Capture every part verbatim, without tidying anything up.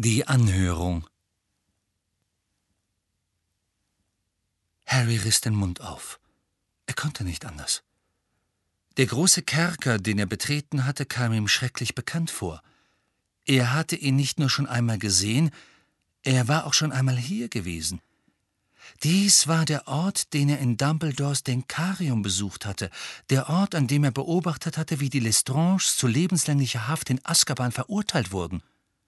Die Anhörung. Harry riss den Mund auf. Er konnte nicht anders. Der große Kerker, den er betreten hatte, kam ihm schrecklich bekannt vor. Er hatte ihn nicht nur schon einmal gesehen, er war auch schon einmal hier gewesen. Dies war der Ort, den er in Dumbledores Denkarium besucht hatte, der Ort, an dem er beobachtet hatte, wie die Lestranges zu lebenslänglicher Haft in Azkaban verurteilt wurden.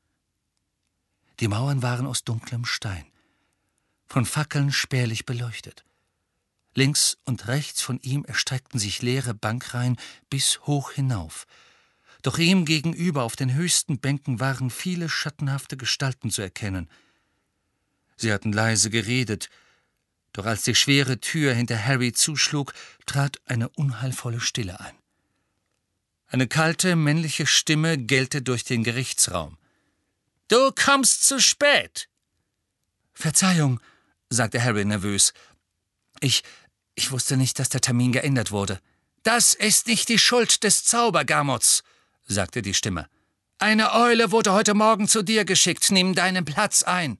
Die Mauern waren aus dunklem Stein, von Fackeln spärlich beleuchtet. Links und rechts von ihm erstreckten sich leere Bankreihen bis hoch hinauf. Doch ihm gegenüber auf den höchsten Bänken waren viele schattenhafte Gestalten zu erkennen. Sie hatten leise geredet, doch als die schwere Tür hinter Harry zuschlug, trat eine unheilvolle Stille ein. Eine kalte, männliche Stimme gellte durch den Gerichtsraum. »Du kommst zu spät!« »Verzeihung«, sagte Harry nervös. »Ich, ich wusste nicht, dass der Termin geändert wurde.« »Das ist nicht die Schuld des Zaubergamots«, sagte die Stimme. »Eine Eule wurde heute Morgen zu dir geschickt. Nimm deinen Platz ein.«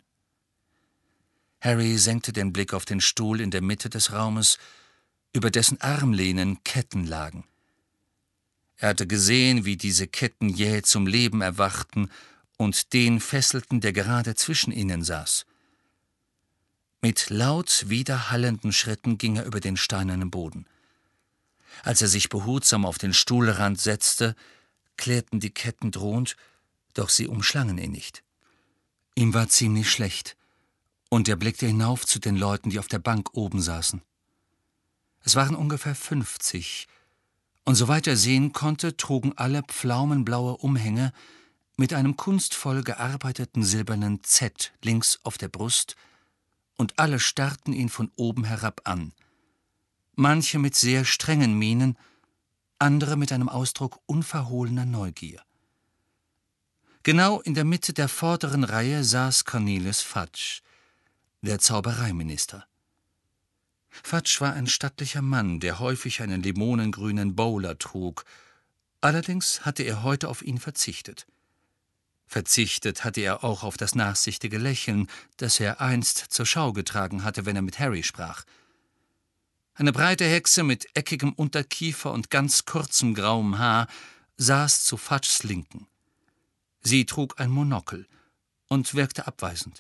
Harry senkte den Blick auf den Stuhl in der Mitte des Raumes, über dessen Armlehnen Ketten lagen. Er hatte gesehen, wie diese Ketten jäh zum Leben erwachten und den fesselten, der gerade zwischen ihnen saß. Mit laut widerhallenden Schritten ging er über den steinernen Boden. Als er sich behutsam auf den Stuhlrand setzte, klärten die Ketten drohend, doch sie umschlangen ihn nicht. Ihm war ziemlich schlecht, und er blickte hinauf zu den Leuten, die auf der Bank oben saßen. Es waren ungefähr fünfzig, und soweit er sehen konnte, trugen alle pflaumenblaue Umhänge mit einem kunstvoll gearbeiteten silbernen Z links auf der Brust, und alle starrten ihn von oben herab an. Manche mit sehr strengen Mienen, andere mit einem Ausdruck unverhohlener Neugier. Genau in der Mitte der vorderen Reihe saß Cornelius Fudge, der Zaubereiminister. Fudge war ein stattlicher Mann, der häufig einen limonengrünen Bowler trug. Allerdings hatte er heute auf ihn verzichtet. Verzichtet hatte er auch auf das nachsichtige Lächeln, das er einst zur Schau getragen hatte, wenn er mit Harry sprach. Eine breite Hexe mit eckigem Unterkiefer und ganz kurzem grauem Haar saß zu Fudges Linken. Sie trug ein Monokel und wirkte abweisend.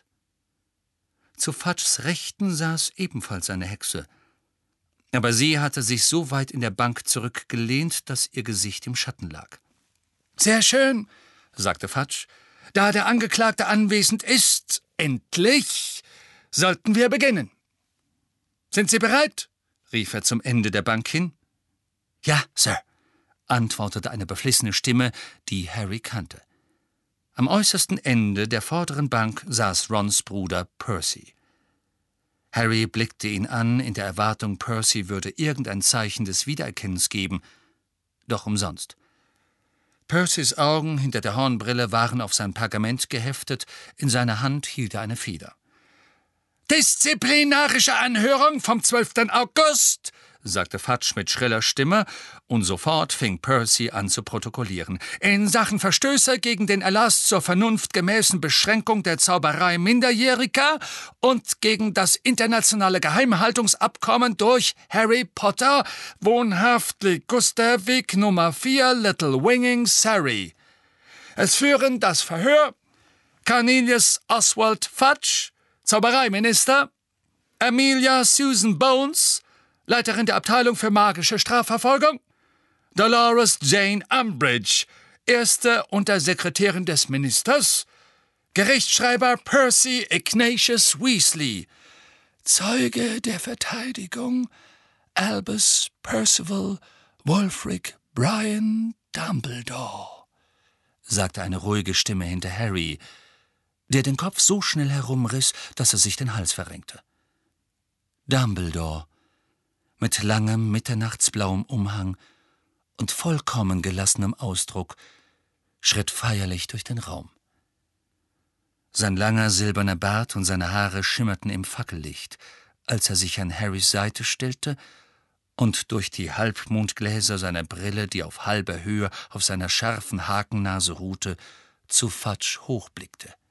Zu Fudges Rechten saß ebenfalls eine Hexe, aber sie hatte sich so weit in der Bank zurückgelehnt, dass ihr Gesicht im Schatten lag. »Sehr schön«, sagte Fudge. »Da der Angeklagte anwesend ist, endlich, sollten wir beginnen.« »Sind Sie bereit?« rief er zum Ende der Bank hin. »Ja, Sir«, antwortete eine beflissene Stimme, die Harry kannte. Am äußersten Ende der vorderen Bank saß Rons Bruder Percy. Harry blickte ihn an, in der Erwartung, Percy würde irgendein Zeichen des Wiedererkennens geben, doch umsonst. Percys Augen hinter der Hornbrille waren auf sein Pergament geheftet, in seiner Hand hielt er eine Feder. »Disziplinarische Anhörung vom zwölften August«, sagte Fudge mit schriller Stimme, und sofort fing Percy an zu protokollieren. »In Sachen Verstöße gegen den Erlass zur vernunftgemäßen Beschränkung der Zauberei Minderjähriger und gegen das internationale Geheimhaltungsabkommen durch Harry Potter, wohnhaft Ligusterweg Nummer vier, Little Winging, Surrey. Es führen das Verhör Cornelius Oswald Fudge, Zaubereiminister, Amelia Susan Bones, Leiterin der Abteilung für magische Strafverfolgung, Dolores Jane Umbridge, erste Untersekretärin des Ministers, Gerichtsschreiber Percy Ignatius Weasley, Zeuge der Verteidigung Albus Percival Wulfric Brian Dumbledore«, sagte eine ruhige Stimme hinter Harry, der den Kopf so schnell herumriss, dass er sich den Hals verrenkte. Dumbledore, mit langem, mitternachtsblauem Umhang und vollkommen gelassenem Ausdruck, schritt feierlich durch den Raum. Sein langer, silberner Bart und seine Haare schimmerten im Fackellicht, als er sich an Harrys Seite stellte und durch die Halbmondgläser seiner Brille, die auf halber Höhe auf seiner scharfen Hakennase ruhte, zu Fudge hochblickte.